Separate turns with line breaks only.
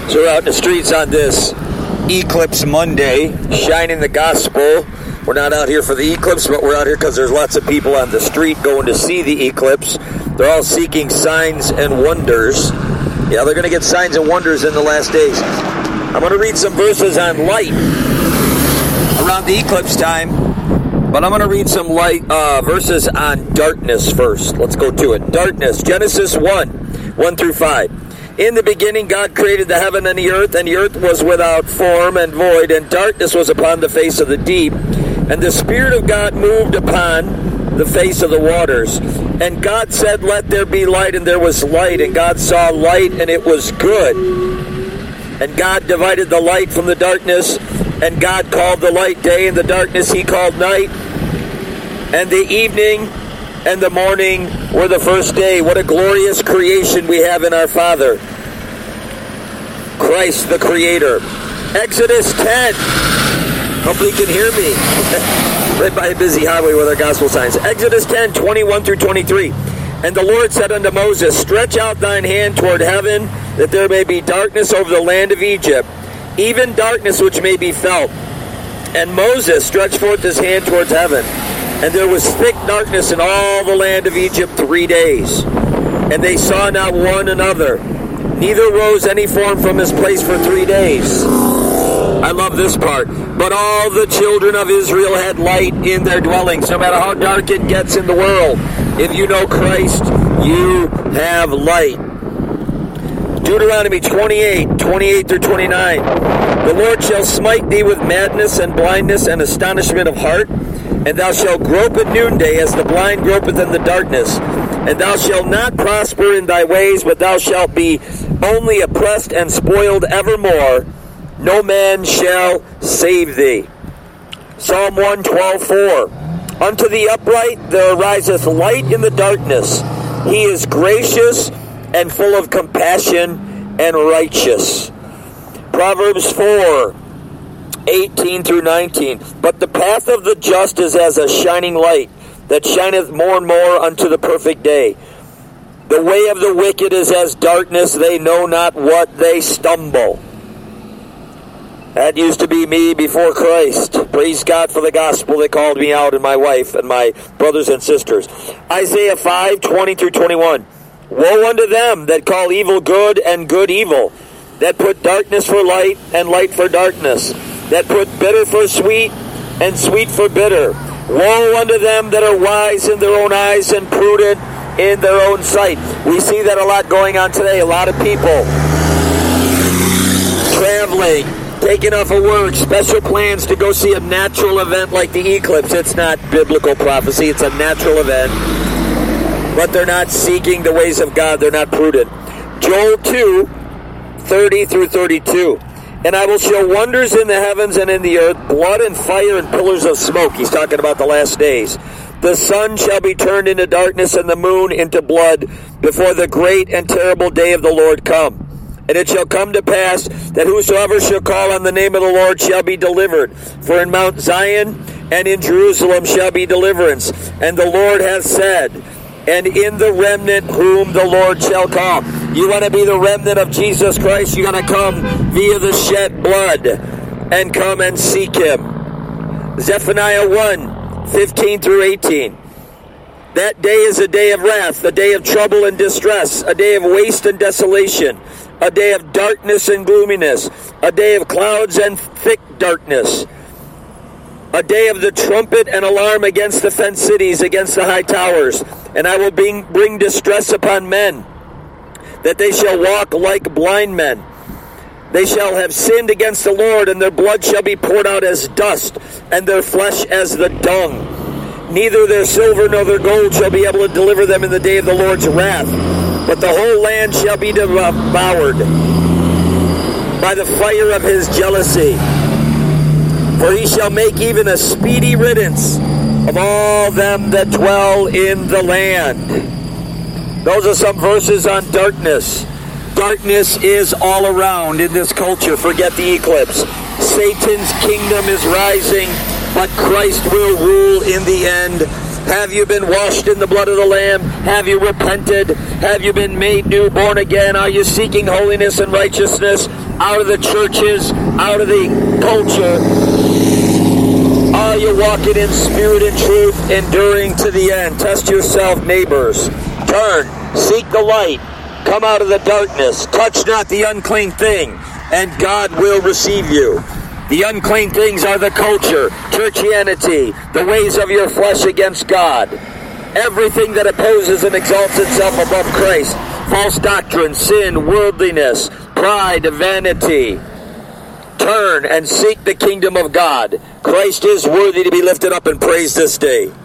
So we're out in the streets on this Eclipse Monday, shining the gospel. We're not out here for the eclipse, but we're out here because there's lots of people on the street going to see the eclipse. They're all seeking signs and wonders. Yeah, they're going to get signs and wonders in the last days. I'm going to read some verses on light around the eclipse time, but I'm going to read some verses on darkness first. Let's go to it. Darkness, Genesis 1 through 5. In the beginning, God created the heaven and the earth was without form and void, and darkness was upon the face of the deep. And the Spirit of God moved upon the face of the waters. And God said, "Let there be light," and there was light. And God saw light, and it was good. And God divided the light from the darkness, and God called the light day, and the darkness he called night. And the evening and the morning were the first day. What a glorious creation we have in our Father, Christ the Creator. Exodus 10. Hopefully you can hear me. Right by a busy highway with our gospel signs. Exodus 10, 21 through 23. And the Lord said unto Moses, "Stretch out thine hand toward heaven, that there may be darkness over the land of Egypt, even darkness which may be felt." And Moses stretched forth his hand towards heaven. And there was thick darkness in all the land of Egypt 3 days. And they saw not one another, neither rose any form from his place for 3 days. I love this part. But all the children of Israel had light in their dwellings. No matter how dark it gets in the world, if you know Christ, you have light. Deuteronomy 28 through 29. The Lord shall smite thee with madness and blindness and astonishment of heart. And thou shalt grope at noonday as the blind gropeth in the darkness. And thou shalt not prosper in thy ways, but thou shalt be only oppressed and spoiled evermore. No man shall save thee. Psalm 112:4. Unto the upright there ariseth light in the darkness. He is gracious and full of compassion and righteous. Proverbs 4:18 through 19. But the path of the just is as a shining light, that shineth more and more unto the perfect day. The way of the wicked is as darkness, they know not what they stumble. That used to be me before Christ. Praise God for the gospel that called me out, and my wife and my brothers and sisters. Isaiah 5:20 through 21. Woe unto them that call evil good and good evil, that put darkness for light and light for darkness, that put bitter for sweet and sweet for bitter. Woe unto them that are wise in their own eyes and prudent in their own sight. We see that a lot going on today. A lot of people traveling, taking off of work, special plans to go see a natural event like the eclipse. It's not biblical prophecy. It's a natural event. But they're not seeking the ways of God. They're not prudent. Joel 2:30 through 32. And I will show wonders in the heavens and in the earth, blood and fire and pillars of smoke. He's talking about the last days. The sun shall be turned into darkness and the moon into blood before the great and terrible day of the Lord come. And it shall come to pass that whosoever shall call on the name of the Lord shall be delivered. For in Mount Zion and in Jerusalem shall be deliverance. And the Lord hath said, and in the remnant whom the Lord shall call. You want to be the remnant of Jesus Christ? You got to come via the shed blood and come and seek him. Zephaniah 1:15 through 18. That day is a day of wrath, a day of trouble and distress, a day of waste and desolation, a day of darkness and gloominess, a day of clouds and thick darkness, a day of the trumpet and alarm against the fenced cities, against the high towers. And I will bring distress upon men, that they shall walk like blind men. They shall have sinned against the Lord, and their blood shall be poured out as dust, and their flesh as the dung. Neither their silver nor their gold shall be able to deliver them in the day of the Lord's wrath. But the whole land shall be devoured by the fire of his jealousy. For he shall make even a speedy riddance of all them that dwell in the land. Those are some verses on darkness. Darkness is all around in this culture. Forget the eclipse. Satan's kingdom is rising, but Christ will rule in the end. Have you been washed in the blood of the Lamb? Have you repented? Have you been made new, born again? Are you seeking holiness and righteousness out of the churches, out of the culture? Are you walking in spirit and truth, enduring to the end? Test yourself, neighbors. Turn, seek the light. Come out of the darkness. Touch not the unclean thing, and God will receive you. The unclean things are the culture, churchianity, the ways of your flesh against God. Everything that opposes and exalts itself above Christ. False doctrine, sin, worldliness, pride, vanity. Turn and seek the kingdom of God. Christ is worthy to be lifted up and praised this day.